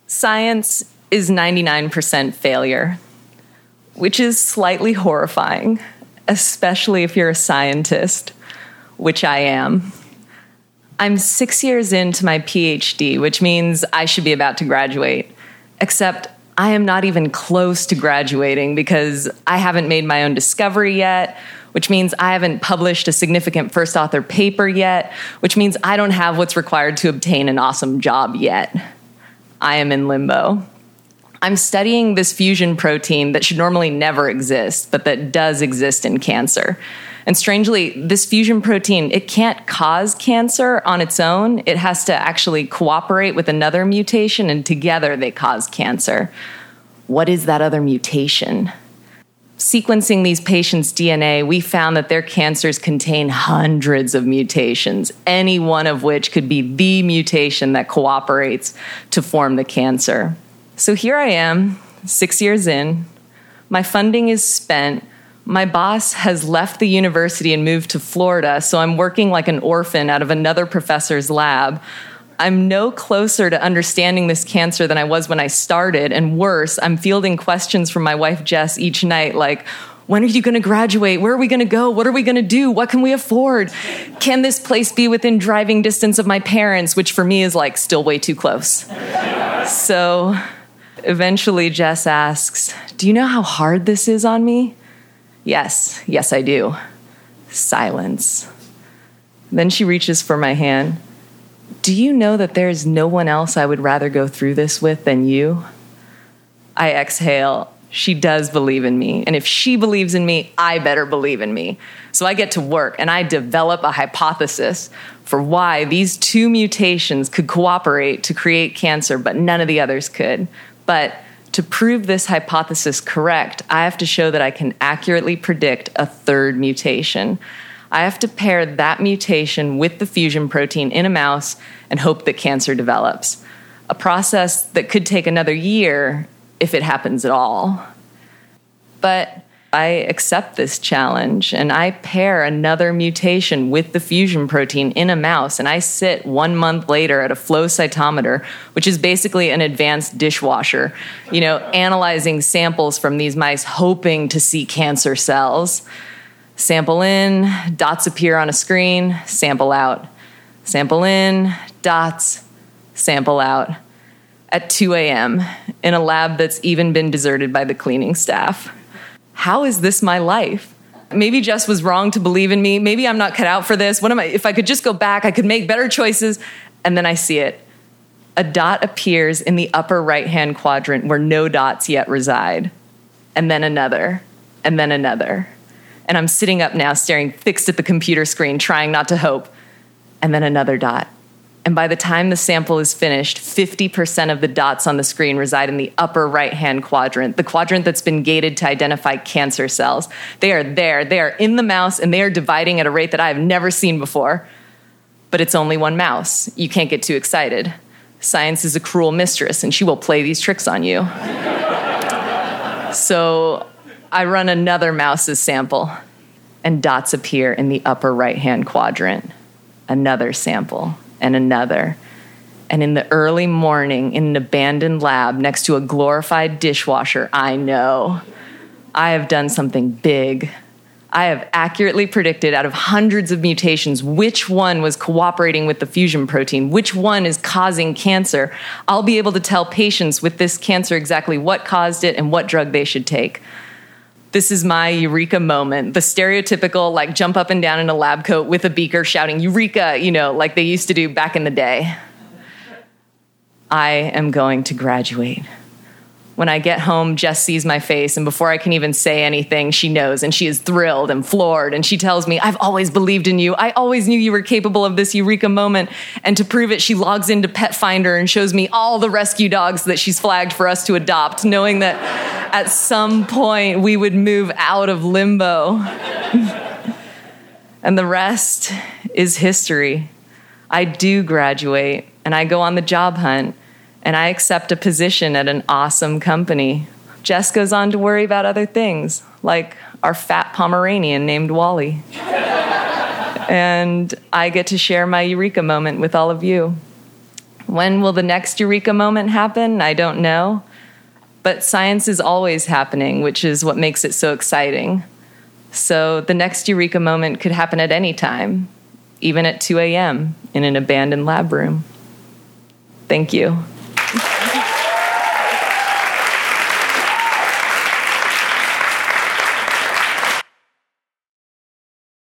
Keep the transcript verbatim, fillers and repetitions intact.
Science is ninety-nine percent failure, which is slightly horrifying, especially if you're a scientist, which I am. I'm six years into my P H D, which means I should be about to graduate, except I am not even close to graduating because I haven't made my own discovery yet, which means I haven't published a significant first author paper yet, which means I don't have what's required to obtain an awesome job yet. I am in limbo. I'm studying this fusion protein that should normally never exist, but that does exist in cancer. And strangely, this fusion protein, it can't cause cancer on its own. It has to actually cooperate with another mutation, and together they cause cancer. What is that other mutation? Sequencing these patients' D N A, we found that their cancers contain hundreds of mutations, any one of which could be the mutation that cooperates to form the cancer. So here I am, six years in. My funding is spent. My boss has left the university and moved to Florida, so I'm working like an orphan out of another professor's lab. I'm no closer to understanding this cancer than I was when I started, and worse, I'm fielding questions from my wife Jess each night like, when are you going to graduate? Where are we going to go? What are we going to do? What can we afford? Can this place be within driving distance of my parents, which for me is like still way too close? So eventually Jess asks, do you know how hard this is on me? Yes, yes I do. Silence. Then she reaches for my hand. Do you know that there is no one else I would rather go through this with than you? I exhale. She does believe in me. And if she believes in me, I better believe in me. So I get to work and I develop a hypothesis for why these two mutations could cooperate to create cancer, but none of the others could. But to prove this hypothesis correct, I have to show that I can accurately predict a third mutation. I have to pair that mutation with the fusion protein in a mouse and hope that cancer develops. A process that could take another year if it happens at all. But I accept this challenge and I pair another mutation with the fusion protein in a mouse, and I sit one month later at a flow cytometer, which is basically an advanced dishwasher, you know, analyzing samples from these mice hoping to see cancer cells. Sample in, dots appear on a screen, sample out. Sample in, dots, sample out. At two a.m. in a lab that's even been deserted by the cleaning staff. How is this my life? Maybe Jess was wrong to believe in me. Maybe I'm not cut out for this. What am I? If I could just go back, I could make better choices. And then I see it. A dot appears in the upper right-hand quadrant where no dots yet reside. And then another, and then another. And I'm sitting up now, staring fixed at the computer screen, trying not to hope. And then another dot. And by the time the sample is finished, fifty percent of the dots on the screen reside in the upper right-hand quadrant, the quadrant that's been gated to identify cancer cells. They are there. They are in the mouse, and they are dividing at a rate that I have never seen before. But it's only one mouse. You can't get too excited. Science is a cruel mistress, and she will play these tricks on you. So I run another mouse's sample, and dots appear in the upper right-hand quadrant. Another sample, and another. And in the early morning, in an abandoned lab next to a glorified dishwasher, I know I have done something big. I have accurately predicted out of hundreds of mutations which one was cooperating with the fusion protein, which one is causing cancer. I'll be able to tell patients with this cancer exactly what caused it and what drug they should take. This is my eureka moment, the stereotypical, like, jump up and down in a lab coat with a beaker shouting, eureka, you know, like they used to do back in the day. I am going to graduate. When I get home, Jess sees my face, and before I can even say anything, she knows, and she is thrilled and floored, and she tells me, I've always believed in you. I always knew you were capable of this eureka moment. And to prove it, she logs into Pet Finder and shows me all the rescue dogs that she's flagged for us to adopt, knowing that at some point we would move out of limbo. And the rest is history. I do graduate, and I go on the job hunt. And I accept a position at an awesome company. Jess goes on to worry about other things, like our fat Pomeranian named Wally. And I get to share my eureka moment with all of you. When will the next eureka moment happen? I don't know. But science is always happening, which is what makes it so exciting. So the next eureka moment could happen at any time, even at two a.m. in an abandoned lab room. Thank you.